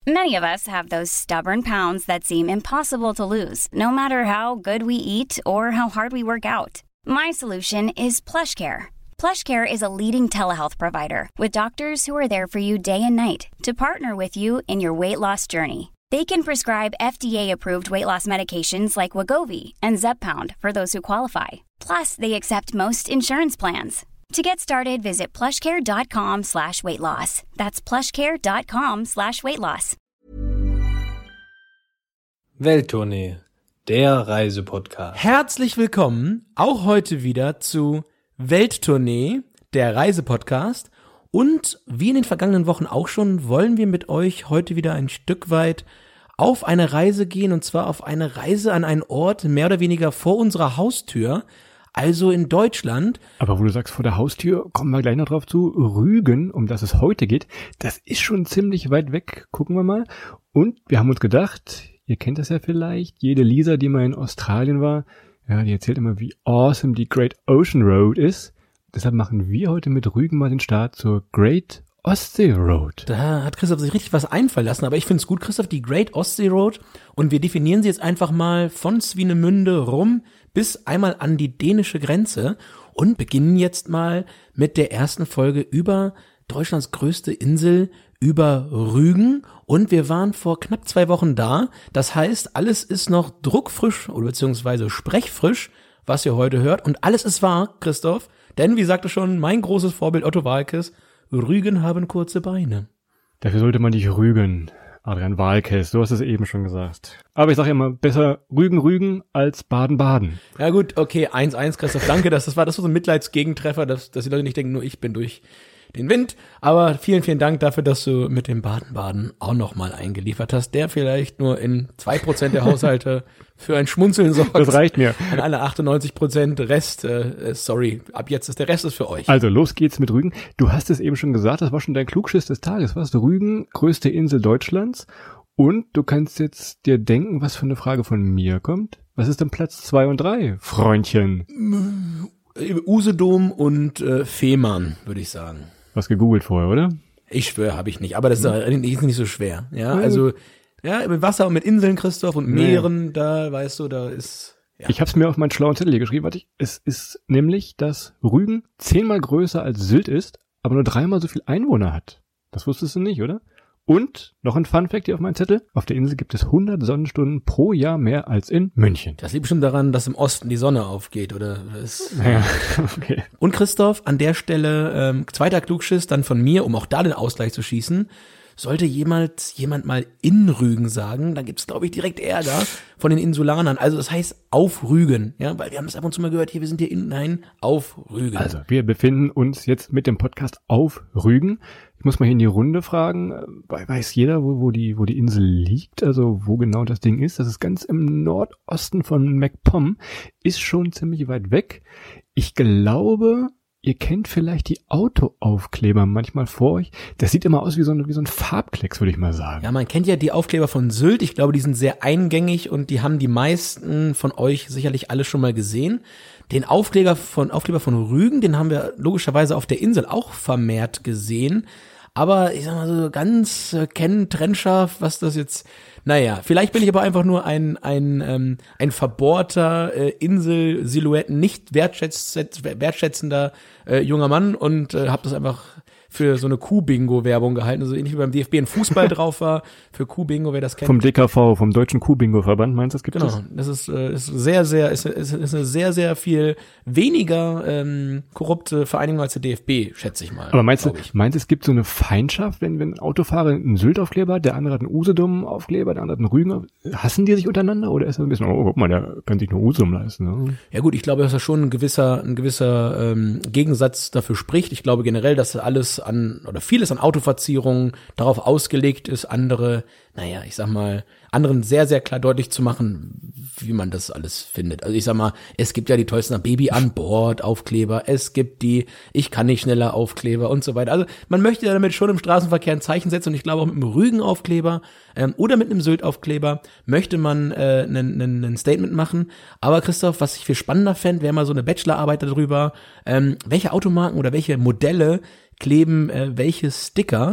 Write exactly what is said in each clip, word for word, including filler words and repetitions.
Many of us have those stubborn pounds that seem impossible to lose, no matter how good we eat or how hard we work out. My solution is PlushCare. PlushCare is a leading telehealth provider with doctors who are there for you day and night to partner with you in your weight loss journey. They can prescribe F D A-approved weight loss medications like Wegovy and Zepbound for those who qualify. Plus, they accept most insurance plans. To get started, visit plushcare.com slash weight loss. That's plushcare.com slash weight loss. Welttournee, der Reisepodcast. Herzlich willkommen auch heute wieder zu Welttournee, der Reisepodcast. Und wie in den vergangenen Wochen auch schon, wollen wir mit euch heute wieder ein Stück weit auf eine Reise gehen. Und zwar auf eine Reise an einen Ort mehr oder weniger vor unserer Haustür. Also in Deutschland. Aber wo du sagst, vor der Haustür, kommen wir gleich noch drauf zu, Rügen, um das es heute geht, das ist schon ziemlich weit weg, gucken wir mal. Und wir haben uns gedacht, ihr kennt das ja vielleicht, jede Lisa, die mal in Australien war, ja, die erzählt immer, wie awesome die Great Ocean Road ist. Deshalb machen wir heute mit Rügen mal den Start zur Great Ostsee Road. Da hat Christoph sich richtig was einfallen lassen, aber ich finde es gut, Christoph, die Great Ostsee Road, und wir definieren sie jetzt einfach mal von Swinemünde rum bis einmal an die dänische Grenze und beginnen jetzt mal mit der ersten Folge über Deutschlands größte Insel, über Rügen, und wir waren vor knapp zwei Wochen da. Das heißt, alles ist noch druckfrisch oder beziehungsweise sprechfrisch, was ihr heute hört, und alles ist wahr, Christoph, denn wie sagte schon mein großes Vorbild Otto Waalkes, Rügen haben kurze Beine. Dafür sollte man nicht rügen, Adrian Waalkes, du hast es eben schon gesagt. Aber ich sage immer, besser Rügen, Rügen als Baden, Baden. Ja gut, okay, eins eins, Christoph, danke, dass das war das war so ein Mitleidsgegentreffer, dass, dass die Leute nicht denken, nur ich bin durch den Wind. Aber vielen, vielen Dank dafür, dass du mit dem Baden, Baden auch nochmal eingeliefert hast, der vielleicht nur in zwei Prozent der Haushalte für ein Schmunzeln sorgt. Das reicht mir. An alle achtundneunzig Prozent Rest, äh, sorry, ab jetzt ist der Rest ist für euch. Also los geht's mit Rügen. Du hast es eben schon gesagt, das war schon dein Klugschiss des Tages. Was? Rügen, größte Insel Deutschlands. Und du kannst jetzt dir denken, was für eine Frage von mir kommt. Was ist denn Platz zwei und drei, Freundchen? Usedom und äh, Fehmarn, würde ich sagen. Was gegoogelt vorher, oder? Ich schwöre, habe ich nicht. Aber das ist, hm. ist nicht so schwer. Ja, also ja, mit Wasser und mit Inseln, Christoph, und Meeren, nee. Da, weißt du, da ist... Ja. Ich habe es mir auf meinen schlauen Zettel hier geschrieben. Warte, es ist nämlich, dass Rügen zehnmal größer als Sylt ist, aber nur dreimal so viel Einwohner hat. Das wusstest du nicht, oder? Und noch ein Funfact hier auf meinem Zettel. Auf der Insel gibt es hundert Sonnenstunden pro Jahr mehr als in München. Das liegt bestimmt daran, dass im Osten die Sonne aufgeht, oder? Das ja, okay. Und Christoph, an der Stelle, ähm, zweiter Klugschiss dann von mir, um auch da den Ausgleich zu schießen. Sollte jemand, jemand mal in Rügen sagen, dann gibt's, glaube ich, direkt Ärger von den Insulanern. Also das heißt auf Rügen, ja, weil wir haben das ab und zu mal gehört, hier, wir sind hier in, nein, auf Rügen. Also wir befinden uns jetzt mit dem Podcast auf Rügen. Ich muss mal hier in die Runde fragen, weiß jeder, wo, wo die, wo die Insel liegt, also wo genau das Ding ist? Das ist ganz im Nordosten von MacPom, ist schon ziemlich weit weg. Ich glaube, ihr kennt vielleicht die Autoaufkleber manchmal vor euch. Das sieht immer aus wie so ein, wie so ein Farbklecks, würde ich mal sagen. Ja, man kennt ja die Aufkleber von Sylt. Ich glaube, die sind sehr eingängig und die haben die meisten von euch sicherlich alle schon mal gesehen. Den Aufkleber von, Aufkleber von Rügen, den haben wir logischerweise auf der Insel auch vermehrt gesehen. Aber ich sag mal so ganz äh, kennen, trennscharf, was das jetzt, naja, vielleicht bin ich aber einfach nur ein ein ähm, ein verbohrter äh, Insel-Silhouetten, nicht wertschätz, wertschätzender äh, junger Mann und äh, hab das einfach für so eine Kuh-Bingo-Werbung gehalten, also ähnlich wie beim D F B ein Fußball drauf war, für Kuh-Bingo, wer das kennt. Vom D K V, vom Deutschen Kuh-Bingo-Verband, meinst du, das gibt es? Genau, das ist, äh, ist sehr, sehr, ist, ist, ist eine sehr, sehr viel weniger ähm, korrupte Vereinigung als der D F B, schätze ich mal. Aber meinst du, meinst du, es gibt so eine Feindschaft, wenn, wenn ein Autofahrer einen Sylt-Aufkleber hat, der andere hat einen Usedom-Aufkleber, der andere hat einen Rügen, hassen die sich untereinander, oder ist das ein bisschen, oh, guck mal, der kann sich nur Usedom leisten, ne? Ja gut, ich glaube, dass da schon ein gewisser, ein gewisser ähm, Gegensatz dafür spricht. Ich glaube generell, dass alles an, oder vieles an Autoverzierungen darauf ausgelegt ist, andere, naja, ich sag mal, anderen sehr, sehr klar deutlich zu machen, wie man das alles findet. Also ich sag mal, es gibt ja die tollsten Baby an Bord Aufkleber, es gibt die Ich kann nicht schneller Aufkleber und so weiter. Also man möchte ja damit schon im Straßenverkehr ein Zeichen setzen, und ich glaube auch mit einem Rügen-Aufkleber ähm, oder mit einem Sylt-Aufkleber möchte man äh, ein Statement machen. Aber Christoph, was ich viel spannender fände, wäre mal so eine Bachelorarbeit darüber, ähm, welche Automarken oder welche Modelle kleben äh, welche Sticker.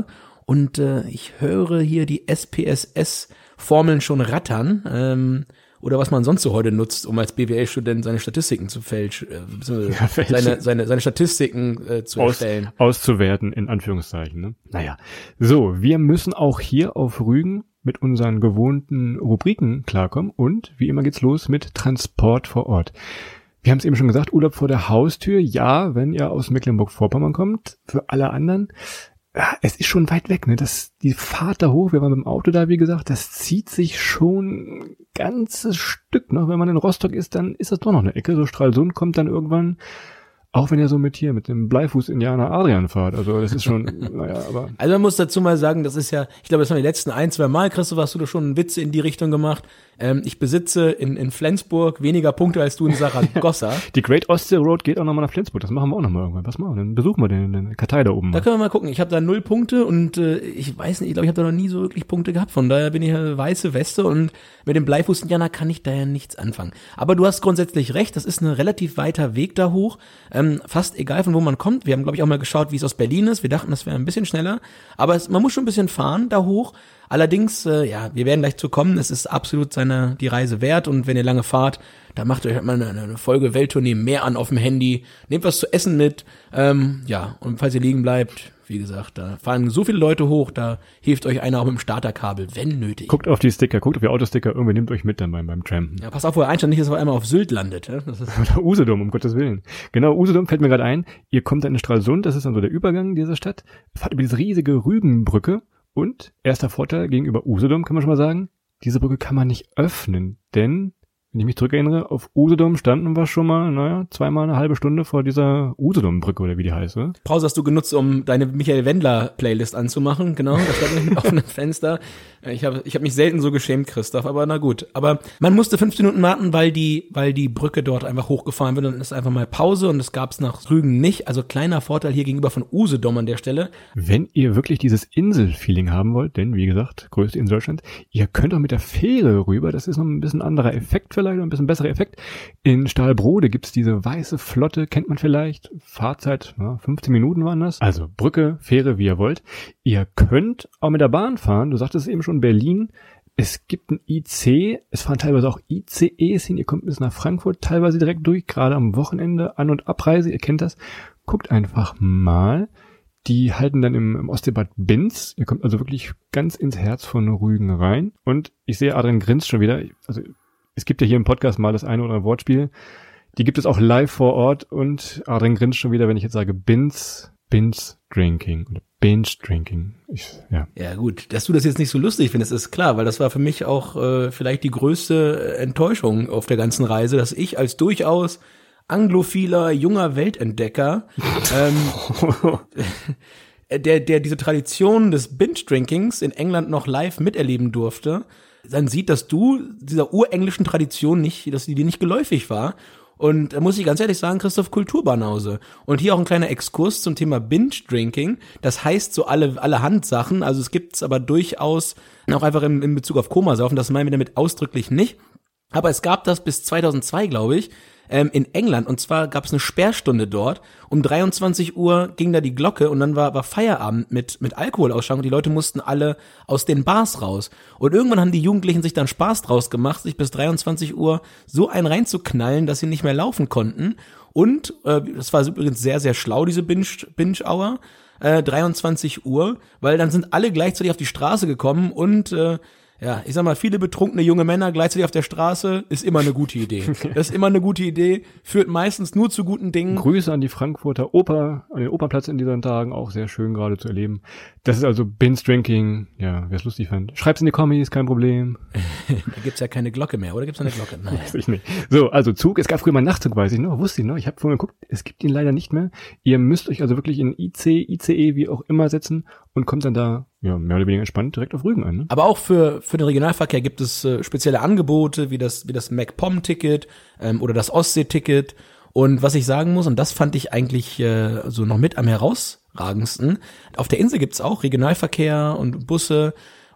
und äh, ich höre hier die S P S S-Formeln schon rattern, ähm, oder was man sonst so heute nutzt, um als B W L-Student seine Statistiken zu fälschen, äh, ja, seine, seine, seine Statistiken äh, zu Aus, erstellen. Auszuwerten, in Anführungszeichen. Ne? Naja, so, wir müssen auch hier auf Rügen mit unseren gewohnten Rubriken klarkommen und wie immer geht's los mit Transport vor Ort. Wir haben es eben schon gesagt, Urlaub vor der Haustür, ja, wenn ihr aus Mecklenburg-Vorpommern kommt, für alle anderen, ja, es ist schon weit weg, ne, das, die Fahrt da hoch, wir waren mit dem Auto da, wie gesagt, das zieht sich schon ein ganzes Stück noch, wenn man in Rostock ist, dann ist das doch noch eine Ecke, so Stralsund kommt dann irgendwann, auch wenn ihr so mit hier, mit dem Bleifuß-Indianer Adrian fahrt, also das ist schon, naja, aber. Also man muss dazu mal sagen, das ist ja, ich glaube, das haben die letzten ein, zwei Mal, Christoph, hast du da schon Witze in die Richtung gemacht. Ähm, ich besitze in, in Flensburg weniger Punkte als du in Saragossa. Die Great Ostsee Road geht auch nochmal nach Flensburg, das machen wir auch nochmal irgendwann. Was machen wir? Dann besuchen wir den, den Kartei da oben. Da können wir mal gucken. Ich habe da null Punkte und äh, ich weiß nicht, ich glaube, ich habe da noch nie so wirklich Punkte gehabt. Von daher bin ich eine weiße Weste und mit dem Bleifuß-Indianer kann ich da ja nichts anfangen. Aber du hast grundsätzlich recht, das ist ein relativ weiter Weg da hoch. Ähm, fast egal, von wo man kommt. Wir haben, glaube ich, auch mal geschaut, wie es aus Berlin ist. Wir dachten, das wäre ein bisschen schneller. Aber es, man muss schon ein bisschen fahren da hoch. Allerdings, äh, ja, wir werden gleich zu kommen. Es ist absolut seine die Reise wert. Und wenn ihr lange fahrt, da macht euch halt mal eine, eine Folge Welttournee mehr an auf dem Handy. Nehmt was zu essen mit. Ähm, ja, und falls ihr liegen bleibt, wie gesagt, da fahren so viele Leute hoch, da hilft euch einer auch mit dem Starterkabel, wenn nötig. Guckt auf die Sticker, guckt auf die Autosticker, irgendwer nimmt euch mit dann beim, beim Trampen. Ja, pass auf, wo ihr einsteigt, nicht, dass ihr einmal auf Sylt landet. Ja? Das ist Oder Usedom, um Gottes Willen. Genau, Usedom fällt mir gerade ein. Ihr kommt dann in Stralsund, das ist dann so der Übergang dieser Stadt, fahrt über diese riesige Rügenbrücke und erster Vorteil gegenüber Usedom, kann man schon mal sagen, diese Brücke kann man nicht öffnen, denn wenn ich mich zurückerinnere, auf Usedom standen wir schon mal, naja, zweimal eine halbe Stunde vor dieser Usedom-Brücke oder wie die heißt, oder? Pause hast du genutzt, um deine Michael Wendler-Playlist anzumachen, genau, das stand mit offenem Fenster. Ich habe ich hab mich selten so geschämt, Christoph, aber na gut. Aber man musste fünfzehn Minuten warten, weil die weil die Brücke dort einfach hochgefahren wird und dann ist einfach mal Pause und das gab's nach Rügen nicht. Also kleiner Vorteil hier gegenüber von Usedom an der Stelle. Wenn ihr wirklich dieses Insel-Feeling haben wollt, denn wie gesagt, größte Insel Deutschlands, ihr könnt auch mit der Fähre rüber, das ist noch ein bisschen anderer Effekt vielleicht, ein bisschen besserer Effekt. In Stahlbrode gibt's diese weiße Flotte, kennt man vielleicht, Fahrzeit, ja, fünfzehn Minuten waren das. Also Brücke, Fähre, wie ihr wollt. Ihr könnt auch mit der Bahn fahren, du sagtest eben schon, Berlin. Es gibt ein I C, es fahren teilweise auch I C Es hin, ihr kommt bis nach Frankfurt, teilweise direkt durch, gerade am Wochenende, An- und Abreise, ihr kennt das. Guckt einfach mal. Die halten dann im, im Ostseebad Binz. Ihr kommt also wirklich ganz ins Herz von Rügen rein. Und ich sehe, Adrian grinst schon wieder. Also es gibt ja hier im Podcast mal das eine oder andere Wortspiel. Die gibt es auch live vor Ort. Und Adrian grinst schon wieder, wenn ich jetzt sage Binz, Binz Drinking oder Binge Drinking. Ich, ja. Ja gut, dass du das jetzt nicht so lustig findest, ist klar, weil das war für mich auch äh, vielleicht die größte Enttäuschung auf der ganzen Reise, dass ich als durchaus anglophiler, junger Weltentdecker ähm, der, der diese Tradition des Binge-Drinkings in England noch live miterleben durfte, dann sieht, dass du dieser urenglischen Tradition nicht, dass die dir nicht geläufig war. Und da muss ich ganz ehrlich sagen, Christoph, Kulturbanause. Und hier auch ein kleiner Exkurs zum Thema Binge-Drinking. Das heißt so alle, alle Handsachen, also es gibt's aber durchaus auch einfach in, in Bezug auf Komasaufen, das meinen wir damit ausdrücklich nicht. Aber es gab das bis zweitausendzwei, glaube ich, ähm, in England. Und zwar gab es eine Sperrstunde dort. Um dreiundzwanzig Uhr ging da die Glocke und dann war, war Feierabend mit, mit Alkoholausschank und die Leute mussten alle aus den Bars raus. Und irgendwann haben die Jugendlichen sich dann Spaß draus gemacht, sich bis dreiundzwanzig Uhr so einen reinzuknallen, dass sie nicht mehr laufen konnten. Und, äh, das war übrigens sehr, sehr schlau, diese Binge, Binge-Hour, äh, dreiundzwanzig Uhr, weil dann sind alle gleichzeitig auf die Straße gekommen und, äh, ja, ich sag mal, viele betrunkene junge Männer gleichzeitig auf der Straße ist immer eine gute Idee. Das ist immer eine gute Idee, führt meistens nur zu guten Dingen. Grüße an die Frankfurter Oper, an den Opernplatz in diesen Tagen, auch sehr schön gerade zu erleben. Das ist also Binge Drinking, ja, wer es lustig fand. Schreibt's in die Kommis, kein Problem. Da gibt's ja keine Glocke mehr, oder gibt's eine Glocke? Nein. Weiß ich nicht. So, also Zug, es gab früher mal einen Nachtzug, weiß ich noch, wusste ich noch, ich habe vorhin geguckt, es gibt ihn leider nicht mehr. Ihr müsst euch also wirklich in I C, I C E, wie auch immer setzen und kommt dann da, ja, mehr oder weniger entspannt direkt auf Rügen an. Ne? Aber auch für für den Regionalverkehr gibt es äh, spezielle Angebote, wie das wie das MacPom-Ticket ähm, oder das Ostsee-Ticket. Und was ich sagen muss, und das fand ich eigentlich äh, so noch mit am herausragendsten, auf der Insel gibt's auch Regionalverkehr und Busse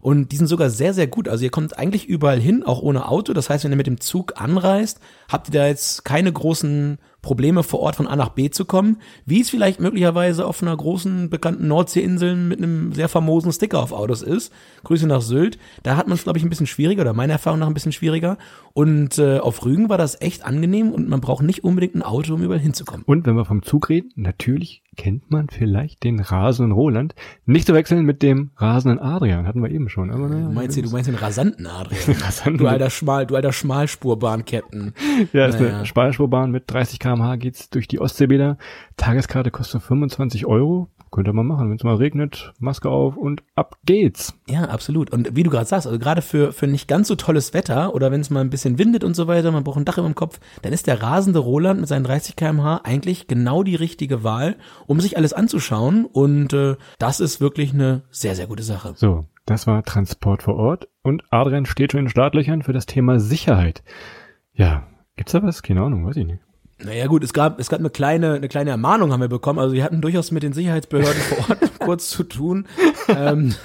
und die sind sogar sehr, sehr gut. Also ihr kommt eigentlich überall hin, auch ohne Auto. Das heißt, wenn ihr mit dem Zug anreist, habt ihr da jetzt keine großen Probleme vor Ort von A nach B zu kommen, wie es vielleicht möglicherweise auf einer großen, bekannten Nordseeinsel mit einem sehr famosen Sticker auf Autos ist. Grüße nach Sylt. Da hat man es, glaube ich, ein bisschen schwieriger, oder meiner Erfahrung nach ein bisschen schwieriger. Und äh, auf Rügen war das echt angenehm und man braucht nicht unbedingt ein Auto, um überall hinzukommen. Und wenn wir vom Zug reden, natürlich kennt man vielleicht den rasenden Roland. Nicht zu wechseln mit dem rasenden Adrian, hatten wir eben schon. Aber naja, du, meinst, du meinst den rasanten Adrian. Rasanten. Du alter Schmal, du alter Schmalspurbahn-Captain. Ja, ist naja. eine Schmalspurbahn mit dreißig Kilometer pro Stunde geht's durch die Ostseebäder. Tageskarte kostet fünfundzwanzig Euro. Könnte man machen, wenn es mal regnet, Maske auf und ab geht's. Ja, absolut. Und wie du gerade sagst, also gerade für für nicht ganz so tolles Wetter oder wenn es mal ein bisschen windet und so weiter, man braucht ein Dach über dem Kopf, dann ist der rasende Roland mit seinen dreißig Kilometer pro Stunde eigentlich genau die richtige Wahl, um sich alles anzuschauen. Und äh, das ist wirklich eine sehr, sehr gute Sache. So, das war Transport vor Ort. Und Adrian steht schon in den Startlöchern für das Thema Sicherheit. Ja, gibt's da was? Keine Ahnung, weiß ich nicht. Naja gut, es gab es gab eine kleine eine kleine Ermahnung haben wir bekommen. Also wir hatten durchaus mit den Sicherheitsbehörden vor Ort kurz zu tun. ähm,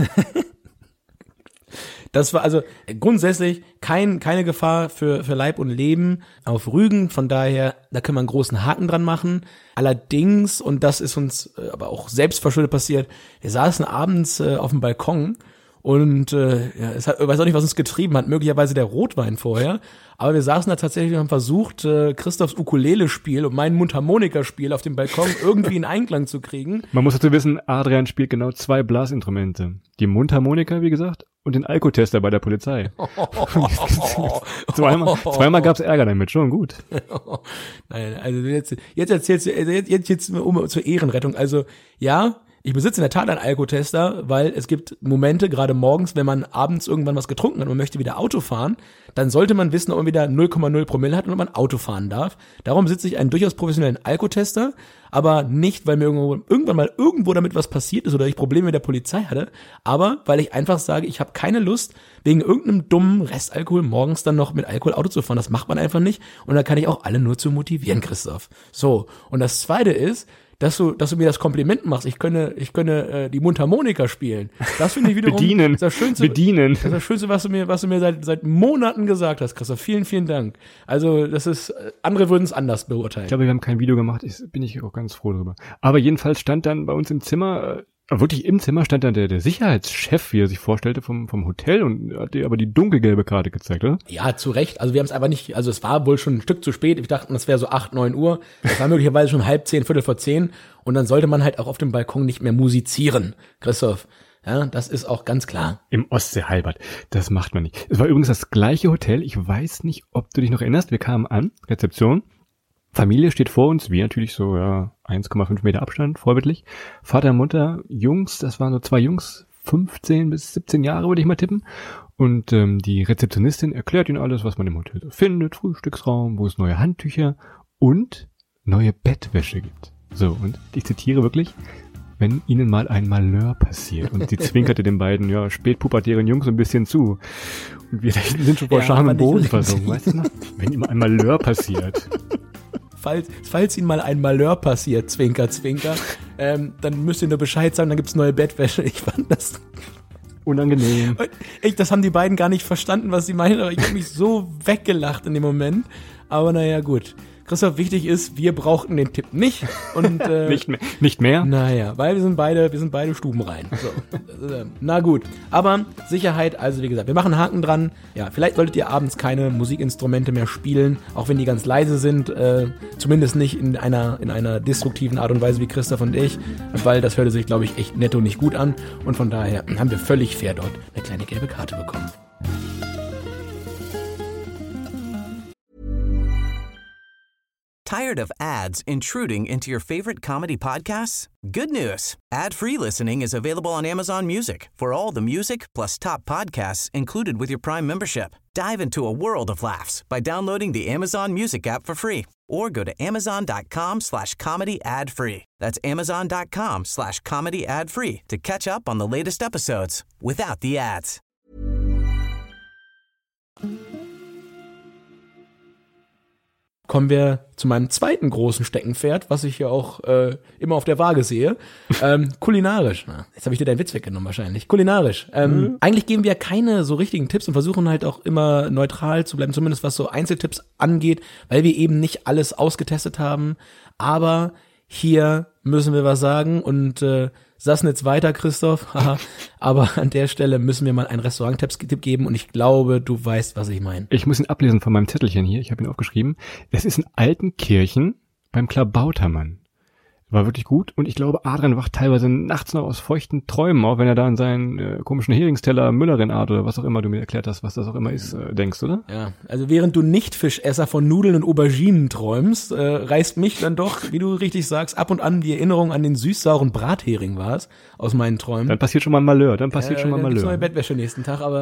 das war also grundsätzlich kein keine Gefahr für für Leib und Leben auf Rügen. Von daher, da können wir einen großen Haken dran machen. Allerdings, und das ist uns äh, aber auch selbstverschuldet passiert, wir saßen abends äh, auf dem Balkon. Und äh, ja, es hat, ich weiß auch nicht, was uns getrieben hat, möglicherweise der Rotwein vorher, aber wir saßen da tatsächlich und haben versucht, äh, Christophs Ukulele-Spiel und mein Mundharmonika-Spiel auf dem Balkon irgendwie in Einklang zu kriegen. Man muss dazu wissen, Adrian spielt genau zwei Blasinstrumente. Die Mundharmonika, wie gesagt, und den Alkotester bei der Polizei. zweimal zweimal gab's Ärger damit, schon gut. Nein, also jetzt, jetzt erzählst du, jetzt, jetzt, jetzt um zur Ehrenrettung, also ja, ich besitze in der Tat einen Alkotester, weil es gibt Momente, gerade morgens, wenn man abends irgendwann was getrunken hat und man möchte wieder Auto fahren, dann sollte man wissen, ob man wieder null Komma null Promille hat und ob man Auto fahren darf. Darum besitze ich einen durchaus professionellen Alkotester, aber nicht, weil mir irgendwo, irgendwann mal irgendwo damit was passiert ist oder ich Probleme mit der Polizei hatte, aber weil ich einfach sage, ich habe keine Lust, wegen irgendeinem dummen Restalkohol morgens dann noch mit Alkohol Auto zu fahren. Das macht man einfach nicht und da kann ich auch alle nur zu motivieren, Christoph. So, und das Zweite ist, dass du, dass du mir das Kompliment machst. Ich könne, ich könne äh, die Mundharmonika spielen. Das finde ich wiederum bedienen, das Schönste, bedienen. Das ist das Schönste, was du mir, was du mir seit seit Monaten gesagt hast, Christoph. Vielen, vielen Dank. Also das ist, andere würden es anders beurteilen. Ich glaube, wir haben kein Video gemacht. Ich, bin ich auch ganz froh drüber. Aber jedenfalls stand dann bei uns im Zimmer äh, wirklich im Zimmer stand dann der, der Sicherheitschef, wie er sich vorstellte, vom, vom Hotel und hat dir aber die dunkelgelbe Karte gezeigt, oder? Ja, zu Recht. Also wir haben es aber nicht, also es war wohl schon ein Stück zu spät. Ich dachte, das wäre so acht, neun Uhr. Das war möglicherweise schon halb zehn, viertel vor zehn. Und dann sollte man halt auch auf dem Balkon nicht mehr musizieren, Christoph. Ja, das ist auch ganz klar. Im Ostseehalbert. Das macht man nicht. Es war übrigens das gleiche Hotel. Ich weiß nicht, ob du dich noch erinnerst. Wir kamen an, Rezeption. Familie steht vor uns, wir natürlich so, ja, eins Komma fünf Meter Abstand, vorbildlich. Vater, Mutter, Jungs, das waren so zwei Jungs, fünfzehn bis siebzehn Jahre würde ich mal tippen. Und ähm, die Rezeptionistin erklärt ihnen alles, was man im Hotel so findet, Frühstücksraum, wo es neue Handtücher und neue Bettwäsche gibt. So, und ich zitiere wirklich, wenn ihnen mal ein Malheur passiert. Und sie zwinkerte den beiden, ja, spätpubertären Jungs ein bisschen zu. Und wir sind schon vor Ja, Scham aber im nicht Boden richtig. versunken, weißt du noch? Wenn ihm ein Malheur passiert. Falls, falls Ihnen mal ein Malheur passiert, Zwinker, Zwinker, ähm, dann müsst ihr nur Bescheid sagen, dann gibt's neue Bettwäsche. Ich fand das, Unangenehm. ich, das haben die beiden gar nicht verstanden, was sie meinen, aber ich habe mich so weggelacht in dem Moment. Aber naja, gut. Christoph, wichtig ist, wir brauchten den Tipp nicht. Und, äh, Nicht mehr. Nicht mehr? Naja, weil wir sind beide, wir sind beide stubenrein. So, äh, na gut. Aber Sicherheit, also wie gesagt, wir machen Haken dran. Ja, vielleicht solltet ihr abends keine Musikinstrumente mehr spielen, auch wenn die ganz leise sind. Äh, zumindest nicht in einer, in einer destruktiven Art und Weise wie Christoph und ich, weil das hörte sich, glaube ich, echt netto nicht gut an. Und von daher haben wir völlig fair dort eine kleine gelbe Karte bekommen. Tired of ads intruding into your favorite comedy podcasts? Good news. Ad-free listening is available on Amazon Music for all the music plus top podcasts included with your Prime membership. Dive into a world of laughs by downloading the Amazon Music app for free or go to amazon.com slash comedy ad free. That's amazon.com slash comedy ad free to catch up on the latest episodes without the ads. kommen wir zu meinem zweiten großen Steckenpferd, was ich ja auch äh, immer auf der Waage sehe. Ähm, kulinarisch. Na, jetzt habe ich dir deinen Witz weggenommen wahrscheinlich. Kulinarisch. Ähm, mhm. Eigentlich geben wir keine so richtigen Tipps und versuchen halt auch immer neutral zu bleiben, zumindest was so Einzeltipps angeht, weil wir eben nicht alles ausgetestet haben. Aber hier müssen wir was sagen und äh, Sassnitz weiter, Christoph. Aber an der Stelle müssen wir mal einen Restaurant-Tipp geben und ich glaube, du weißt, was ich meine. Ich muss ihn ablesen von meinem Zettelchen hier. Ich habe ihn aufgeschrieben. Es ist in Altenkirchen beim Klabautermann. War wirklich gut und ich glaube, Adrian wacht teilweise nachts noch aus feuchten Träumen auf, wenn er da an seinen äh, komischen Heringsteller Müllerin-Art oder was auch immer du mir erklärt hast, was das auch immer ist, äh, denkst, oder? Ja, also während du nicht Fischesser von Nudeln und Auberginen träumst, äh, reißt mich dann doch, wie du richtig sagst, ab und an die Erinnerung an den süß-sauren Brathering war es aus meinen Träumen. Dann passiert schon mal ein Malheur, dann passiert äh, schon mal ein Malheur. Dann Malheur. neue Bettwäsche nächsten Tag, aber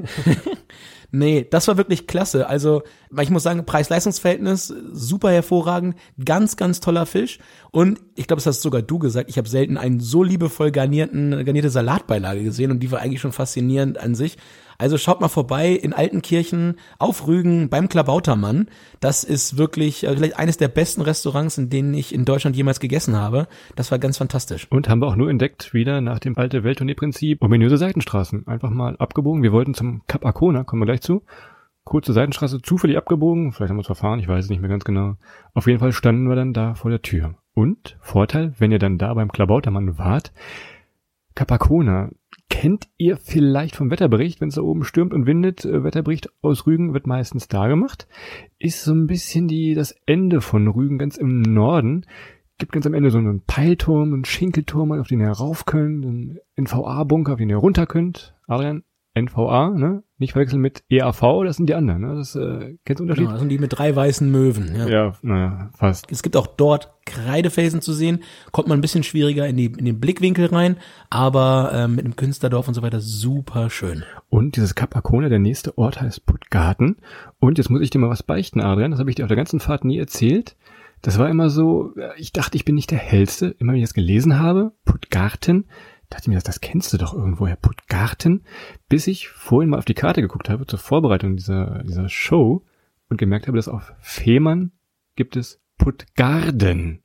nee, das war wirklich klasse. Also, ich muss sagen, Preis-Leistungs-Verhältnis super hervorragend, ganz, ganz toller Fisch. Und ich glaube, das hast sogar du gesagt, ich habe selten einen so liebevoll garnierten, garnierte Salatbeilage gesehen und die war eigentlich schon faszinierend an sich. Also schaut mal vorbei in Altenkirchen auf Rügen beim Klabautermann. Das ist wirklich also vielleicht eines der besten Restaurants, in denen ich in Deutschland jemals gegessen habe. Das war ganz fantastisch. Und haben wir auch nur entdeckt, wieder nach dem alte Welttournee-Prinzip, ominöse Seitenstraßen. Einfach mal abgebogen. Wir wollten zum Kap Arkona, kommen wir gleich zu. Kurze Seitenstraße, zufällig abgebogen. Vielleicht haben wir uns verfahren, ich weiß es nicht mehr ganz genau. Auf jeden Fall standen wir dann da vor der Tür. Und, Vorteil, wenn ihr dann da beim Klabautermann wart, Kap Arkona, kennt ihr vielleicht vom Wetterbericht, wenn es da oben stürmt und windet, äh, Wetterbericht aus Rügen wird meistens da gemacht, ist so ein bisschen die das Ende von Rügen ganz im Norden. Gibt ganz am Ende so einen Peilturm, einen Schinkelturm, auf den ihr rauf könnt, einen N V A-Bunker, auf den ihr runter könnt. Adrian, N V A, ne? Nicht verwechseln mit E A V, das sind die anderen, ne? Das, äh, kennst du den Unterschied? Genau, das sind die mit drei weißen Möwen, ja. Ja, naja, fast. Es gibt auch dort Kreidefelsen zu sehen, kommt man ein bisschen schwieriger in die in den Blickwinkel rein, aber ähm, mit dem Künstlerdorf und so weiter super schön. Und dieses Kap Arkona, der nächste Ort heißt Puttgarten. Und jetzt muss ich dir mal was beichten, Adrian, das habe ich dir auf der ganzen Fahrt nie erzählt. Das war immer so, ich dachte, ich bin nicht der Hellste, immer wenn ich das gelesen habe, Puttgarten, dachte ich mir, das, das kennst du doch irgendwoher, Puttgarten, bis ich vorhin mal auf die Karte geguckt habe zur Vorbereitung dieser dieser Show und gemerkt habe, dass auf Fehmarn gibt es Puttgarden.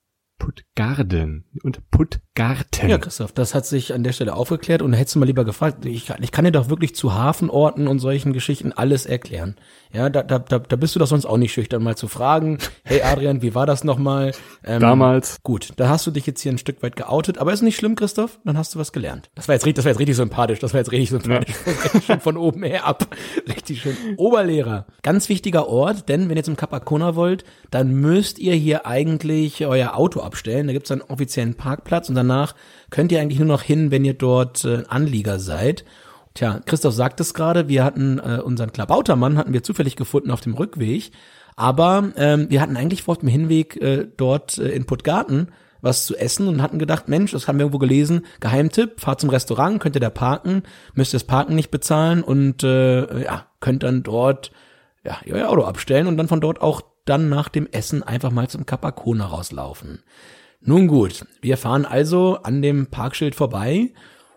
Puttgarden und Puttgarten. Ja, Christoph, das hat sich an der Stelle aufgeklärt und hättest du mal lieber gefragt, ich, ich kann dir doch wirklich zu Hafenorten und solchen Geschichten alles erklären. Ja, da, da, da, da bist du doch sonst auch nicht schüchtern, mal zu fragen, hey Adrian, wie war das nochmal? Ähm, Damals. Gut, da hast du dich jetzt hier ein Stück weit geoutet, aber ist nicht schlimm, Christoph, dann hast du was gelernt. Das war jetzt, das war jetzt richtig sympathisch, das war jetzt richtig sympathisch, ja. Schon von oben her ab, richtig schön. Oberlehrer, ganz wichtiger Ort, denn wenn ihr zum Kap Arkona wollt, dann müsst ihr hier eigentlich euer Auto abstellen, da gibt's einen offiziellen Parkplatz und danach könnt ihr eigentlich nur noch hin, wenn ihr dort äh, Anlieger seid. Tja, Christoph sagt es gerade, wir hatten äh, unseren Klabautermann, hatten wir zufällig gefunden auf dem Rückweg, aber ähm, wir hatten eigentlich vor dem Hinweg äh, dort äh, in Puttgarten was zu essen und hatten gedacht, Mensch, das haben wir irgendwo gelesen, Geheimtipp, fahrt zum Restaurant, könnt ihr da parken, müsst ihr das Parken nicht bezahlen und äh, ja, könnt dann dort ja euer Auto abstellen und dann von dort auch dann nach dem Essen einfach mal zum Kap Arkona rauslaufen. Nun gut, wir fahren also an dem Parkschild vorbei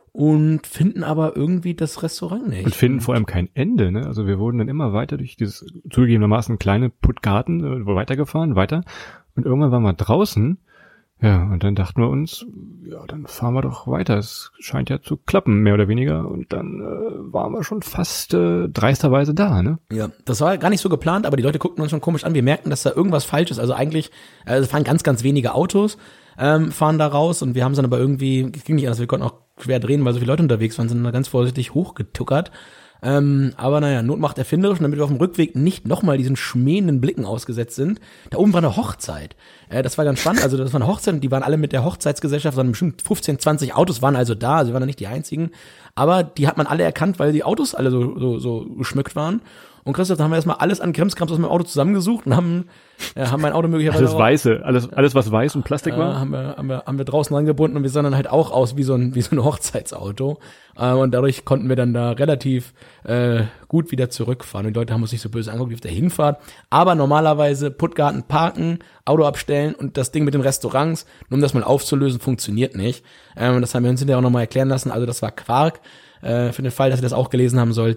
und finden aber irgendwie das Restaurant nicht. Und finden vor allem kein Ende, ne? Also wir wurden dann immer weiter durch dieses zugegebenermaßen kleine Puttgarten äh, weitergefahren, weiter. Und irgendwann waren wir draußen. Ja, und dann dachten wir uns, ja, dann fahren wir doch weiter. Es scheint ja zu klappen, mehr oder weniger. Und dann äh, waren wir schon fast äh, dreisterweise da, ne? Ja, das war gar nicht so geplant, aber die Leute guckten uns schon komisch an. Wir merkten, dass da irgendwas falsch ist. Also eigentlich, äh, es fahren ganz, ganz wenige Autos, ähm, fahren da raus. Und wir haben es dann aber irgendwie, es ging nicht anders, wir konnten auch schwer drehen, weil so viele Leute unterwegs waren, sind da ganz vorsichtig hochgetuckert. Ähm, aber naja, Not macht erfinderisch, und damit wir auf dem Rückweg nicht nochmal diesen schmähenden Blicken ausgesetzt sind. Da oben war eine Hochzeit. Äh, das war ganz spannend, also das war eine Hochzeit und die waren alle mit der Hochzeitsgesellschaft, sondern bestimmt fünfzehn, zwanzig Autos waren also da, also wir waren nicht die einzigen. Aber die hat man alle erkannt, weil die Autos alle so, so, so geschmückt waren. Und Christoph, da haben wir erstmal alles an Krimskrams aus meinem Auto zusammengesucht und haben, äh, haben mein Auto möglicherweise alles Weiße, alles, alles was weiß und Plastik äh, war. Haben wir, haben wir, haben wir draußen angebunden und wir sahen dann halt auch aus wie so ein, wie so ein Hochzeitsauto. Äh, und dadurch konnten wir dann da relativ, äh, gut wieder zurückfahren. Und die Leute haben uns nicht so böse angeguckt wie auf der Hinfahrt. Aber normalerweise Puttgarten parken, Auto abstellen und das Ding mit den Restaurants, nur um das mal aufzulösen, funktioniert nicht. Ähm, das haben wir uns hinterher auch nochmal erklären lassen. Also das war Quark. Äh, für den Fall, dass ihr das auch gelesen haben sollt,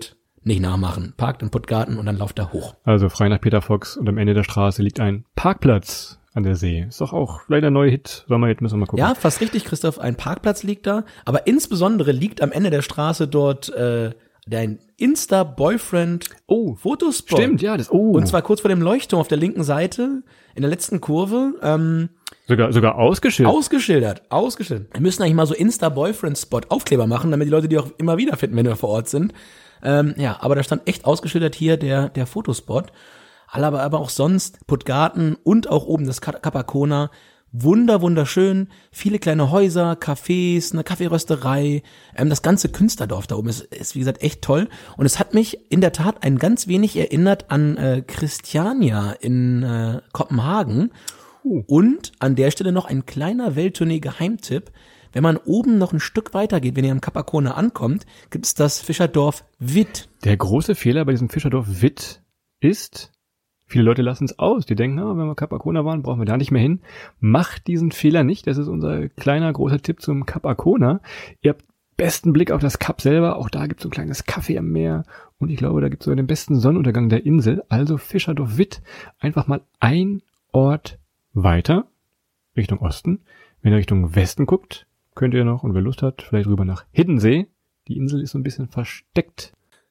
nicht nachmachen. Parkt in Puttgarten und dann lauft er hoch. Also frei nach Peter Fox und am Ende der Straße liegt ein Parkplatz an der See. Ist doch auch leider ein neuer Hit, Sommerhit, müssen wir mal gucken. Ja, fast richtig, Christoph. Ein Parkplatz liegt da. Aber insbesondere liegt am Ende der Straße dort äh, dein Insta-Boyfriend Oh, Fotospot. stimmt, ja, das, oh. Und zwar kurz vor dem Leuchtturm auf der linken Seite, in der letzten Kurve. Ähm, Sogar, sogar ausgeschildert. Ausgeschildert, ausgeschildert. Wir müssen eigentlich mal so Insta-Boyfriend-Spot-Aufkleber machen, damit die Leute die auch immer wieder finden, wenn wir vor Ort sind. Ähm, ja, aber da stand echt ausgeschildert hier der der Fotospot. Aber, aber auch sonst Puttgarten und auch oben das Capacona. Wunder, wunderschön. Viele kleine Häuser, Cafés, eine Kaffeerösterei. Ähm, das ganze Künstlerdorf da oben ist, ist, wie gesagt, echt toll. Und es hat mich in der Tat ein ganz wenig erinnert an äh, Christiania in äh, Kopenhagen. Uh. Und an der Stelle noch ein kleiner Welttournee-Geheimtipp. Wenn man oben noch ein Stück weiter geht, wenn ihr am Capacona ankommt, gibt es das Fischerdorf Witt. Der große Fehler bei diesem Fischerdorf Witt ist, viele Leute lassen es aus. Die denken, ah, wenn wir Capacona waren, brauchen wir da nicht mehr hin. Macht diesen Fehler nicht. Das ist unser kleiner, großer Tipp zum Capacona. Ihr habt besten Blick auf das Kap selber. Auch da gibt es so ein kleines Café am Meer. Und ich glaube, da gibt es sogar den besten Sonnenuntergang der Insel. Also Fischerdorf Witt. Einfach mal ein Ort weiter, Richtung Osten. Wenn ihr Richtung Westen guckt, könnt ihr noch, und wer Lust hat, vielleicht rüber nach Hiddensee. Die Insel ist so ein bisschen versteckt.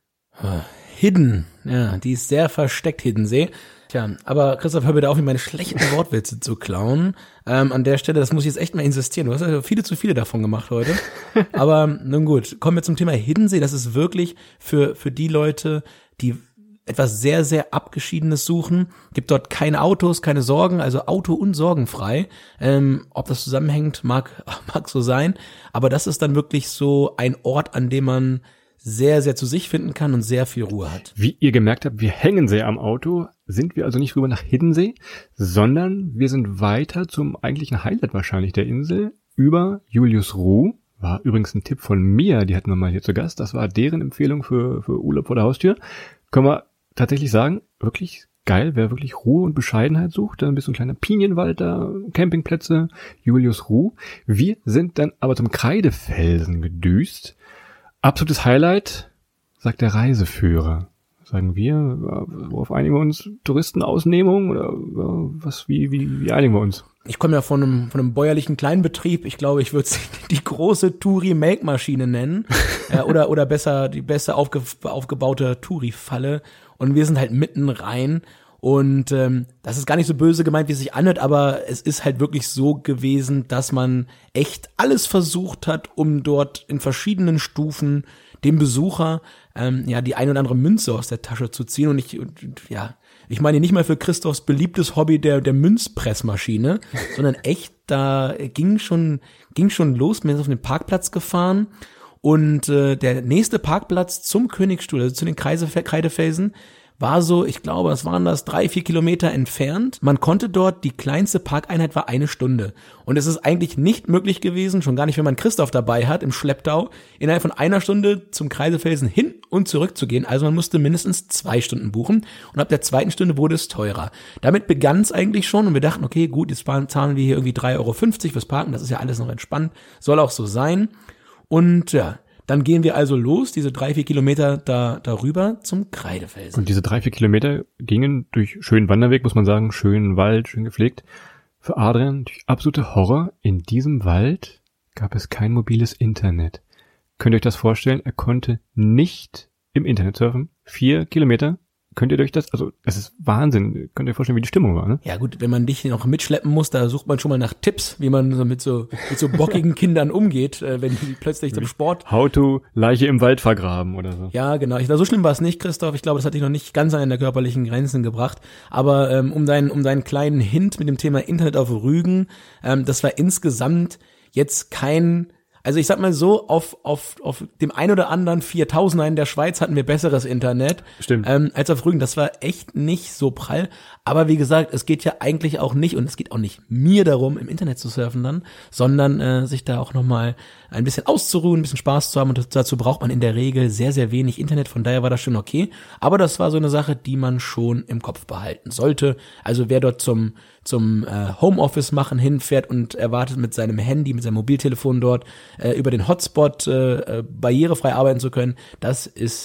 Hidden, ja, die ist sehr versteckt, Hiddensee. Tja, aber Christoph, hör bitte auf, mir meine schlechten Wortwitze zu klauen. Ähm, an der Stelle, das muss ich jetzt echt mal insistieren. Du hast ja viele zu viele davon gemacht heute. Aber nun gut, kommen wir zum Thema Hiddensee. Das ist wirklich für für die Leute, die etwas sehr, sehr Abgeschiedenes suchen. Gibt dort keine Autos, keine Sorgen, also auto- und sorgenfrei. Ähm, ob das zusammenhängt, mag, mag so sein. Aber das ist dann wirklich so ein Ort, an dem man sehr, sehr zu sich finden kann und sehr viel Ruhe hat. Wie ihr gemerkt habt, wir hängen sehr am Auto, sind wir also nicht rüber nach Hiddensee, sondern wir sind weiter zum eigentlichen Highlight wahrscheinlich der Insel, über Juliusruh. War übrigens ein Tipp von mir, die hatten wir mal hier zu Gast. Das war deren Empfehlung für, für Urlaub vor der Haustür. Können wir tatsächlich sagen, wirklich geil, wer wirklich Ruhe und Bescheidenheit sucht, dann ein bisschen kleiner Pinienwald da, Campingplätze, Juliusruh. Wir sind dann aber zum Kreidefelsen gedüst. Absolutes Highlight, sagt der Reiseführer. Sagen wir, worauf einigen wir uns? Touristenausnehmung oder was? Wie, wie, wie einigen wir uns? Ich komme ja von einem, von einem bäuerlichen Kleinbetrieb. Ich glaube, ich würde es die große Touri-Melkmaschine nennen. äh, oder, oder besser, die besser aufge, aufgebaute Touri-Falle. Und wir sind halt mitten rein. Und ähm, das ist gar nicht so böse gemeint, wie es sich anhört, aber es ist halt wirklich so gewesen, dass man echt alles versucht hat, um dort in verschiedenen Stufen dem Besucher ähm, ja die ein oder andere Münze aus der Tasche zu ziehen. Und ich und, ja, ich meine nicht mal für Christophs beliebtes Hobby der der Münzpressmaschine, sondern echt, da ging schon ging schon los. Wir sind auf den Parkplatz gefahren und äh, der nächste Parkplatz zum Königsstuhl, also zu den Kreise, Kreidefelsen, war so, ich glaube, es waren das drei, vier Kilometer entfernt. Man konnte dort, die kleinste Parkeinheit war eine Stunde. Und es ist eigentlich nicht möglich gewesen, schon gar nicht, wenn man Christoph dabei hat, im Schlepptau, innerhalb von einer Stunde zum Kreidefelsen hin und zurück zu gehen. Also man musste mindestens zwei Stunden buchen. Und ab der zweiten Stunde wurde es teurer. Damit begann es eigentlich schon und wir dachten, okay, gut, jetzt zahlen wir hier irgendwie drei Euro fünfzig fürs Parken. Das ist ja alles noch entspannt. Soll auch so sein. Und ja, dann gehen wir also los, diese drei, vier Kilometer da darüber zum Kreidefelsen. Und diese drei, vier Kilometer gingen durch schönen Wanderweg, muss man sagen, schönen Wald, schön gepflegt. Für Adrian durch absolute Horror. In diesem Wald gab es kein mobiles Internet. Könnt ihr euch das vorstellen? Er konnte nicht im Internet surfen. Vier Kilometer. Könnt ihr euch das, also das ist Wahnsinn. Könnt ihr euch vorstellen, wie die Stimmung war, ne? Ja gut, wenn man dich noch mitschleppen muss, da sucht man schon mal nach Tipps, wie man so mit so mit so bockigen Kindern umgeht, äh, wenn die plötzlich zum Sport. How to Leiche im Wald vergraben oder so. Ja, genau. Ich, so schlimm war es nicht, Christoph. Ich glaube, das hat dich noch nicht ganz an der körperlichen Grenzen gebracht. Aber ähm, um deinen um deinen kleinen Hint mit dem Thema Internet auf Rügen, ähm, das war insgesamt jetzt kein. Also ich sag mal so, auf auf auf dem ein oder anderen viertausender in der Schweiz hatten wir besseres Internet. Stimmt. Ähm, als auf Rügen. Das war echt nicht so prall. Aber wie gesagt, es geht ja eigentlich auch nicht, und es geht auch nicht mir darum, im Internet zu surfen dann, sondern äh, sich da auch nochmal ein bisschen auszuruhen, ein bisschen Spaß zu haben. Und dazu braucht man in der Regel sehr, sehr wenig Internet. Von daher war das schon okay. Aber das war so eine Sache, die man schon im Kopf behalten sollte. Also wer dort zum zum äh, Homeoffice machen hinfährt und erwartet mit seinem Handy, mit seinem Mobiltelefon dort äh, über den Hotspot äh, äh, barrierefrei arbeiten zu können, das ist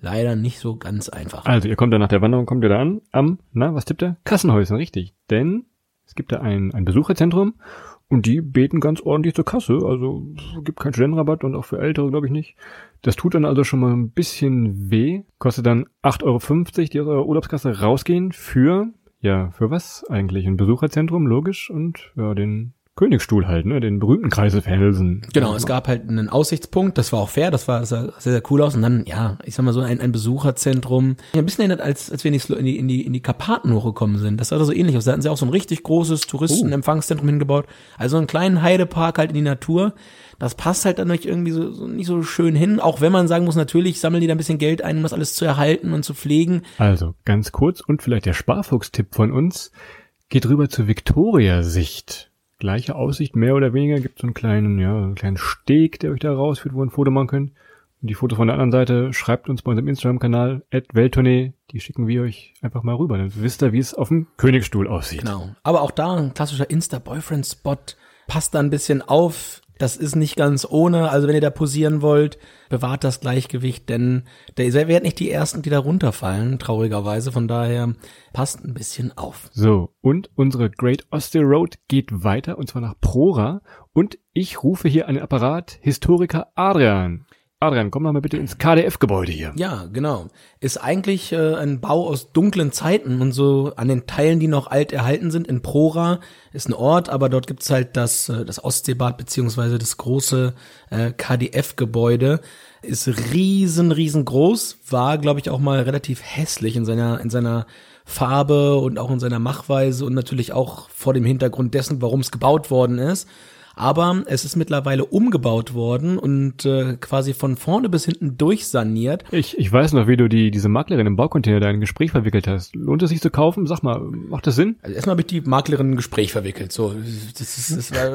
leider nicht so ganz einfach. Also ihr kommt da nach der Wanderung, kommt ihr da an, am, na, was tippt ihr? Kassenhäuschen, richtig. Denn es gibt da ein, ein Besucherzentrum und die beten ganz ordentlich zur Kasse. Also gibt keinen Studentenrabatt und auch für Ältere, glaube ich, nicht. Das tut dann also schon mal ein bisschen weh. Kostet dann acht Euro fünfzig, die aus eurer Urlaubskasse rausgehen für, ja, für was eigentlich? Ein Besucherzentrum, logisch, und ja, den Königsstuhl halt, ne, den berühmten Kreiselfelsen. Genau, es gab halt einen Aussichtspunkt, das war auch fair, das war, das sah sehr, sehr cool aus. Und dann, ja, ich sag mal so ein, ein Besucherzentrum. Ein bisschen erinnert, als, als wir in die, in die, in die Karpaten hochgekommen sind. Das sah so ähnlich aus. Da hatten sie auch so ein richtig großes Touristenempfangszentrum hingebaut. Also einen kleinen Heidepark halt in die Natur. Das passt halt dann nicht irgendwie so, so nicht so schön hin. Auch wenn man sagen muss, natürlich sammeln die da ein bisschen Geld ein, um das alles zu erhalten und zu pflegen. Also, ganz kurz und vielleicht der Sparfuchs-Tipp von uns. Geht rüber zur Viktoria-Sicht. Gleiche Aussicht, mehr oder weniger, gibt so einen kleinen, ja, einen kleinen Steg, der euch da rausführt, wo ihr ein Foto machen könnt. Und die Fotos von der anderen Seite schreibt uns bei unserem Instagram-Kanal at Welttournee, die schicken wir euch einfach mal rüber. Dann wisst ihr, wie es auf dem Königsstuhl aussieht. Genau. Aber auch da ein klassischer Insta-Boyfriend-Spot. Passt da ein bisschen auf. Das ist nicht ganz ohne. Also wenn ihr da posieren wollt, bewahrt das Gleichgewicht, denn ihr werdet nicht die Ersten, die da runterfallen, traurigerweise. Von daher passt ein bisschen auf. So, und unsere Great Ostsee Road geht weiter, und zwar nach Prora. Und ich rufe hier an den Apparat Historiker Adrian. Adrian, komm doch mal bitte ins K D F-Gebäude hier. Ja, genau. Ist eigentlich äh, ein Bau aus dunklen Zeiten und so an den Teilen, die noch alt erhalten sind. In Prora ist ein Ort, aber dort gibt's halt das äh, das Ostseebad beziehungsweise das große äh, K D F-Gebäude. Ist riesen, riesengroß, war, glaube ich, auch mal relativ hässlich in seiner in seiner Farbe und auch in seiner Machweise und natürlich auch vor dem Hintergrund dessen, warum es gebaut worden ist. Aber es ist mittlerweile umgebaut worden und äh, quasi von vorne bis hinten durchsaniert. Ich ich weiß noch, wie du die diese Maklerin im Baucontainer da in ein Gespräch verwickelt hast. Lohnt es sich zu kaufen? Sag mal, macht das Sinn? Also erstmal habe ich die Maklerin in ein Gespräch verwickelt. So, das ist, das war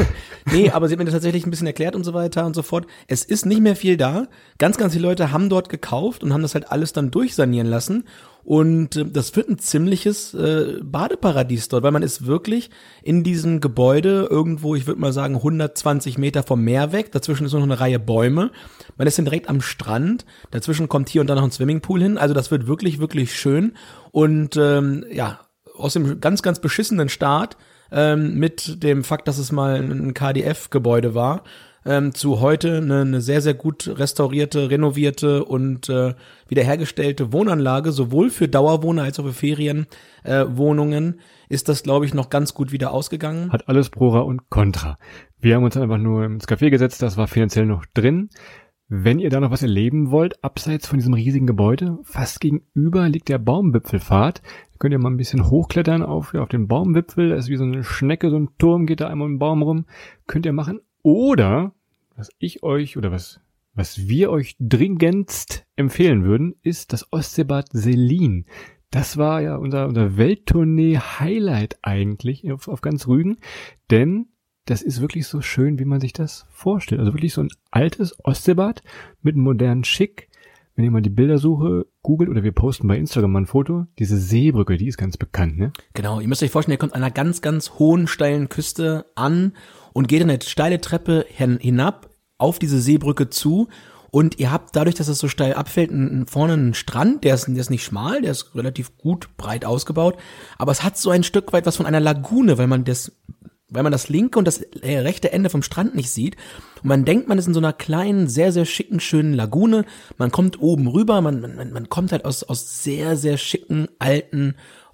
nee, aber sie hat mir das tatsächlich ein bisschen erklärt und so weiter und so fort. Es ist nicht mehr viel da. Ganz, ganz viele Leute haben dort gekauft und haben das halt alles dann durchsanieren lassen. Und äh, das wird ein ziemliches äh, Badeparadies dort, weil man ist wirklich in diesem Gebäude irgendwo, ich würde mal sagen, hundertzwanzig Meter vom Meer weg. Dazwischen ist noch eine Reihe Bäume. Man ist dann direkt am Strand. Dazwischen kommt hier und da noch ein Swimmingpool hin. Also das wird wirklich, wirklich schön. Und ähm, ja, aus dem ganz, ganz beschissenen Start ähm, mit dem Fakt, dass es mal ein K D F-Gebäude war, Ähm, zu heute eine, eine sehr, sehr gut restaurierte, renovierte und äh, wiederhergestellte Wohnanlage, sowohl für Dauerwohner als auch für Ferienwohnungen, äh, ist das, glaube ich, noch ganz gut wieder ausgegangen. Hat alles Prora und Contra. Wir haben uns einfach nur ins Café gesetzt, das war finanziell noch drin. Wenn ihr da noch was erleben wollt, abseits von diesem riesigen Gebäude, fast gegenüber liegt der Baumwipfelpfad. Da könnt ihr mal ein bisschen hochklettern auf, ja, auf den Baumwipfel. Das ist wie so eine Schnecke, so ein Turm, geht da einmal um den Baum rum. Könnt ihr machen. Oder, was ich euch, oder was, was wir euch dringendst empfehlen würden, ist das Ostseebad Selin. Das war ja unser, unser Welttournee-Highlight eigentlich auf, auf ganz Rügen, denn das ist wirklich so schön, wie man sich das vorstellt. Also wirklich so ein altes Ostseebad mit einem modernen Schick. Wenn ihr mal die Bildersuche googelt, oder wir posten bei Instagram mal ein Foto, diese Seebrücke, die ist ganz bekannt, ne? Genau, ihr müsst euch vorstellen, ihr kommt an einer ganz, ganz hohen, steilen Küste an und geht eine steile Treppe hinab auf diese Seebrücke zu. Und ihr habt dadurch, dass es so steil abfällt, einen, vorne einen Strand, der ist, der ist nicht schmal, der ist relativ gut breit ausgebaut. Aber es hat so ein Stück weit was von einer Lagune, weil man das, weil man das linke und das rechte Ende vom Strand nicht sieht. Und man denkt, man ist in so einer kleinen, sehr, sehr schicken, schönen Lagune. Man kommt oben rüber, man, man, man kommt halt aus, aus sehr, sehr schicken, alten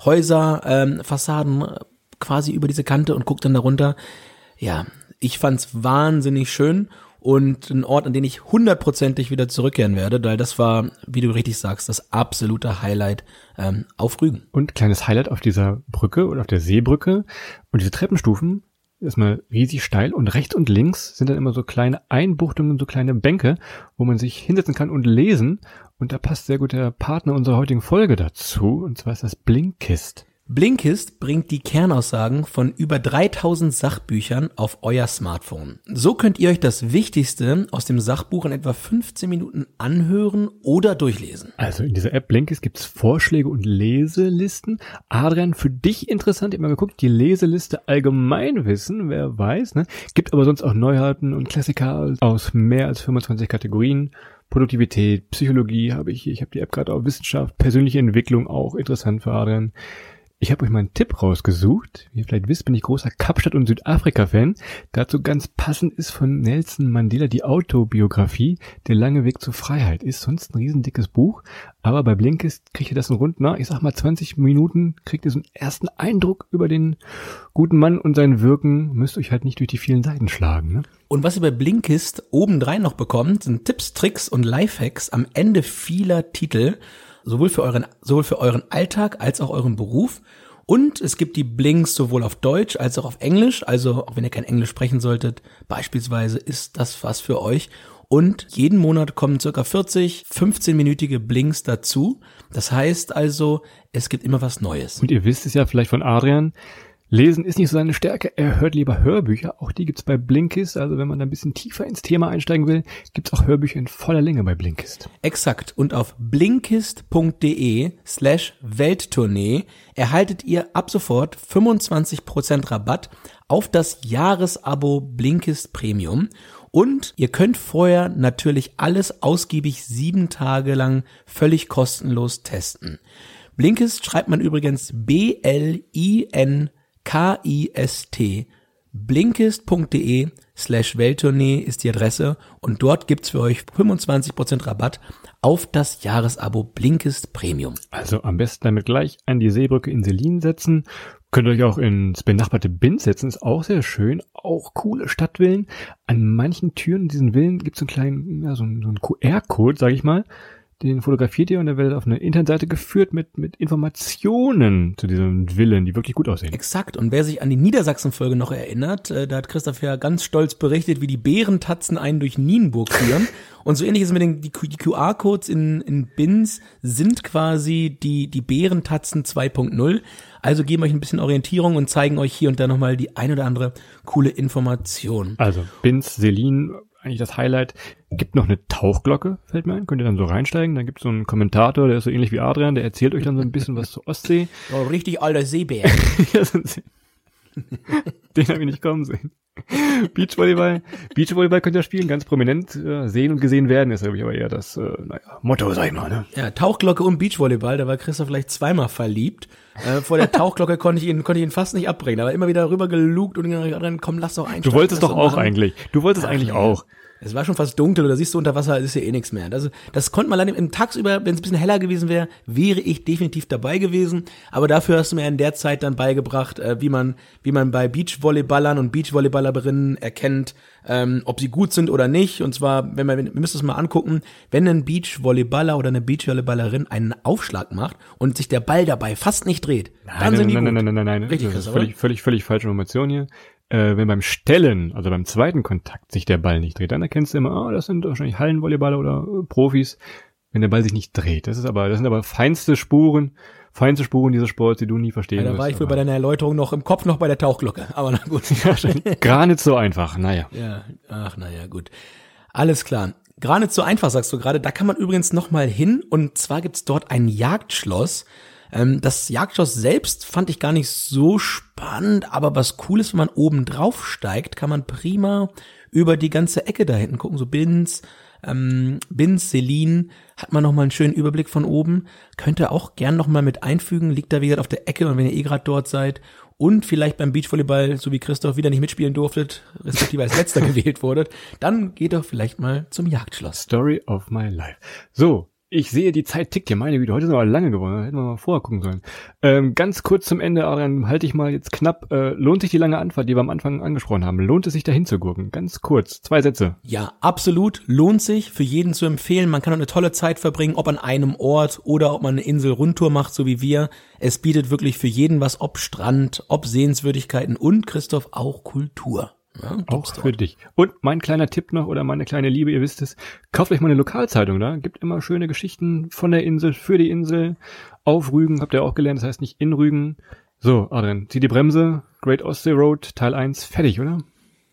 Häuserfassaden ähm, quasi über diese Kante und guckt dann darunter. Ja, ich fand's wahnsinnig schön und ein Ort, an den ich hundertprozentig wieder zurückkehren werde, weil das war, wie du richtig sagst, das absolute Highlight ähm, auf Rügen. Und kleines Highlight auf dieser Brücke oder auf der Seebrücke. Und diese Treppenstufen ist mal riesig steil und rechts und links sind dann immer so kleine Einbuchtungen, so kleine Bänke, wo man sich hinsetzen kann und lesen. Und da passt sehr gut der Partner unserer heutigen Folge dazu, und zwar ist das Blinkist. Blinkist bringt die Kernaussagen von über dreitausend Sachbüchern auf euer Smartphone. So könnt ihr euch das Wichtigste aus dem Sachbuch in etwa fünfzehn Minuten anhören oder durchlesen. Also in dieser App Blinkist gibt's Vorschläge und Leselisten. Adrian, für dich interessant, ich habe mal geguckt, die Leseliste Allgemeinwissen, wer weiß, ne? Gibt aber sonst auch Neuheiten und Klassiker aus mehr als fünfundzwanzig Kategorien. Produktivität, Psychologie habe ich hier. Ich habe die App gerade auch Wissenschaft, persönliche Entwicklung auch interessant für Adrian. Ich habe euch mal einen Tipp rausgesucht. Wie ihr vielleicht wisst, bin ich großer Kapstadt- und Südafrika-Fan. Dazu ganz passend ist von Nelson Mandela die Autobiografie Der lange Weg zur Freiheit. Ist sonst ein riesendickes Buch, aber bei Blinkist kriegt ihr das in rund, na, ich sag mal zwanzig Minuten, kriegt ihr so einen ersten Eindruck über den guten Mann und sein Wirken. Müsst euch halt nicht durch die vielen Seiten schlagen, ne? Und was ihr bei Blinkist obendrein noch bekommt, sind Tipps, Tricks und Lifehacks am Ende vieler Titel, sowohl für euren, sowohl für euren Alltag als auch euren Beruf. Und es gibt die Blinks sowohl auf Deutsch als auch auf Englisch. Also, auch wenn ihr kein Englisch sprechen solltet, beispielsweise ist das was für euch. Und jeden Monat kommen circa vierzig, fünfzehnminütige Blinks dazu. Das heißt also, es gibt immer was Neues. Und ihr wisst es ja vielleicht von Adrian, Lesen ist nicht so seine Stärke, er hört lieber Hörbücher, auch die gibt's bei Blinkist, also wenn man da ein bisschen tiefer ins Thema einsteigen will, gibt's auch Hörbücher in voller Länge bei Blinkist. Exakt, und auf blinkist.de slash Welttournee erhaltet ihr ab sofort fünfundzwanzig Prozent Rabatt auf das Jahresabo Blinkist Premium und ihr könnt vorher natürlich alles ausgiebig sieben Tage lang völlig kostenlos testen. Blinkist schreibt man übrigens B L I N K I S T. Blinkist.de slash Welttournee ist die Adresse und dort gibt's für euch fünfundzwanzig Prozent Rabatt auf das Jahresabo Blinkist Premium. Also am besten damit gleich an die Seebrücke in Selin setzen. Könnt ihr euch auch ins benachbarte Binz setzen, ist auch sehr schön. Auch coole Stadtvillen. An manchen Türen in diesen Villen gibt's so einen kleinen, ja, so einen, so einen Q R-Code, sag ich mal. Den fotografiert ihr und der wird auf eine Internetseite geführt mit mit Informationen zu diesen Villen, die wirklich gut aussehen. Exakt. Und wer sich an die Niedersachsen-Folge noch erinnert, äh, da hat Christoph ja ganz stolz berichtet, wie die Bärentatzen einen durch Nienburg führen. Und so ähnlich ist es mit den die, die Q R-Codes in in Binz sind quasi die die Bärentatzen zwei Punkt null. Also geben euch ein bisschen Orientierung und zeigen euch hier und da nochmal die ein oder andere coole Information. Also Binz, Selin, eigentlich das Highlight. Gibt noch eine Tauchglocke, fällt mir ein. Könnt ihr dann so reinsteigen. Dann gibt es so einen Kommentator, der ist so ähnlich wie Adrian, der erzählt euch dann so ein bisschen was zur Ostsee. Oh, richtig alter Seebär. Den habe ich nicht kommen sehen. Beachvolleyball. Beachvolleyball könnt ihr spielen, ganz prominent. Äh, sehen und gesehen werden ist, glaube ich, aber eher das äh, naja, Motto, sag ich mal. Ne? Ja, Tauchglocke und Beachvolleyball, da war Christoph vielleicht zweimal verliebt. Äh, vor der Tauchglocke konnte ich ihn konnte ich ihn fast nicht abbringen. Aber immer wieder rüber gelugt und dann komm, lass doch einsteigen. Du wolltest doch auch machen. eigentlich. Du wolltest Ach, eigentlich ja. auch. Es war schon fast dunkel, oder siehst du unter Wasser, ist ja eh nichts mehr. Also das konnte man leider im tagsüber, wenn es ein bisschen heller gewesen wäre, wäre ich definitiv dabei gewesen. Aber dafür hast du mir in der Zeit dann beigebracht, äh, wie man wie man bei Beachvolleyballern und Beachvolleyballerinnen erkennt, ähm, ob sie gut sind oder nicht. Und zwar, wenn man, wir müssen es mal angucken, wenn ein Beachvolleyballer oder eine Beachvolleyballerin einen Aufschlag macht und sich der Ball dabei fast nicht dreht, nein, dann sind die nein, gut. Nein, nein, nein, nein, nein. Richtig, das ist völlig, völlig, völlig falsche Information hier. Äh, wenn beim Stellen, also beim zweiten Kontakt, sich der Ball nicht dreht, dann erkennst du immer, oh, das sind wahrscheinlich Hallenvolleyballer oder äh, Profis, wenn der Ball sich nicht dreht. Das ist aber, das sind aber feinste Spuren, feinste Spuren dieses Sports, die du nie verstehen wirst. Ja, da war ich wohl bei deiner Erläuterung noch im Kopf noch bei der Tauchglocke, aber na gut. Ja, gar nicht so einfach, naja. Ja, ach, naja, gut. Alles klar. Gar nicht so einfach, sagst du gerade. Da kann man übrigens noch mal hin und zwar gibt's dort ein Jagdschloss. Das Jagdschloss selbst fand ich gar nicht so spannend, aber was cool ist, wenn man oben drauf steigt, kann man prima über die ganze Ecke da hinten gucken, so Binz, ähm, Binz, Selin, hat man nochmal einen schönen Überblick von oben, könnt ihr auch gern nochmal mit einfügen, liegt da wie gesagt auf der Ecke und wenn ihr eh gerade dort seid und vielleicht beim Beachvolleyball, so wie Christoph, wieder nicht mitspielen durftet, respektive als letzter gewählt wurdet, dann geht doch vielleicht mal zum Jagdschloss. Story of my life. So. Ich sehe, die Zeit tickt hier. Meine Güte, heute ist aber lange geworden. Da hätten wir mal vorher gucken sollen. Ähm, ganz kurz zum Ende, Adrian, halte ich mal jetzt knapp. Äh, lohnt sich die lange Anfahrt, die wir am Anfang angesprochen haben? Lohnt es sich, dahin zu gurken? Ganz kurz, zwei Sätze. Ja, absolut. Lohnt sich, für jeden zu empfehlen. Man kann auch eine tolle Zeit verbringen, ob an einem Ort oder ob man eine Insel-Rundtour macht, so wie wir. Es bietet wirklich für jeden was, ob Strand, ob Sehenswürdigkeiten und, Christoph, auch Kultur. Ja, auch für dich. Und mein kleiner Tipp noch oder meine kleine Liebe, ihr wisst es, kauft euch mal eine Lokalzeitung da. Gibt immer schöne Geschichten von der Insel, für die Insel. Auf Rügen, habt ihr auch gelernt, das heißt nicht in Rügen. So, Adrian, zieh die Bremse, Great Ostsee Road, Teil eins, fertig, oder?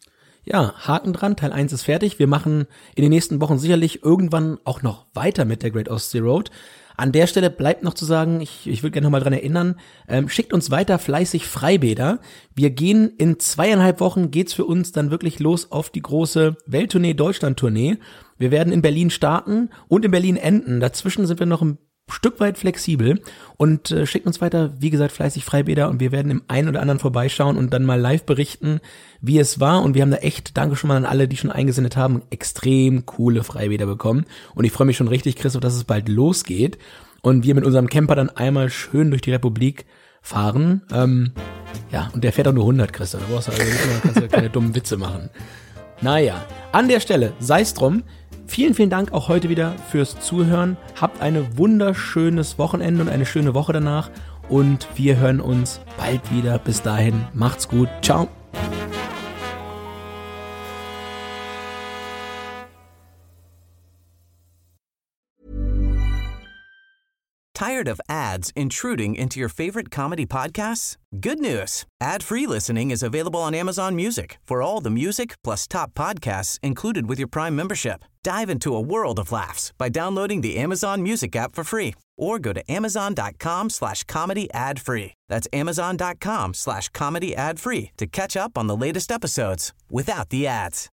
Ja, Haken dran, Teil eins ist fertig. Wir machen in den nächsten Wochen sicherlich irgendwann auch noch weiter mit der Great Ostsee Road. An der Stelle bleibt noch zu sagen, ich, ich würde gerne noch mal dran erinnern, ähm, schickt uns weiter fleißig Freibäder. Wir gehen in zweieinhalb Wochen, geht's für uns dann wirklich los auf die große Welttournee, Deutschland-Tournee. Wir werden in Berlin starten und in Berlin enden. Dazwischen sind wir noch ein Stück weit flexibel und äh, schickt uns weiter, wie gesagt, fleißig Freibäder und wir werden im einen oder anderen vorbeischauen und dann mal live berichten, wie es war, und wir haben da echt, danke schon mal an alle, die schon eingesendet haben, extrem coole Freibäder bekommen und ich freue mich schon richtig, Christoph, dass es bald losgeht und wir mit unserem Camper dann einmal schön durch die Republik fahren. Ähm, ja, und der fährt auch nur hundert, Christoph, da brauchst du also nicht immer, kannst du keine dummen Witze machen. Naja, an der Stelle, sei's drum. Vielen, vielen Dank auch heute wieder fürs Zuhören. Habt ein wunderschönes Wochenende und eine schöne Woche danach. Und wir hören uns bald wieder. Bis dahin, macht's gut. Ciao. Tired of ads intruding into your favorite comedy podcasts? Good news. Ad-free listening is available on Amazon Music for all the music plus top podcasts included with your Prime membership. Dive into a world of laughs by downloading the Amazon Music app for free or go to amazon.com slash comedy ad free. That's amazon.com slash comedy ad free to catch up on the latest episodes without the ads.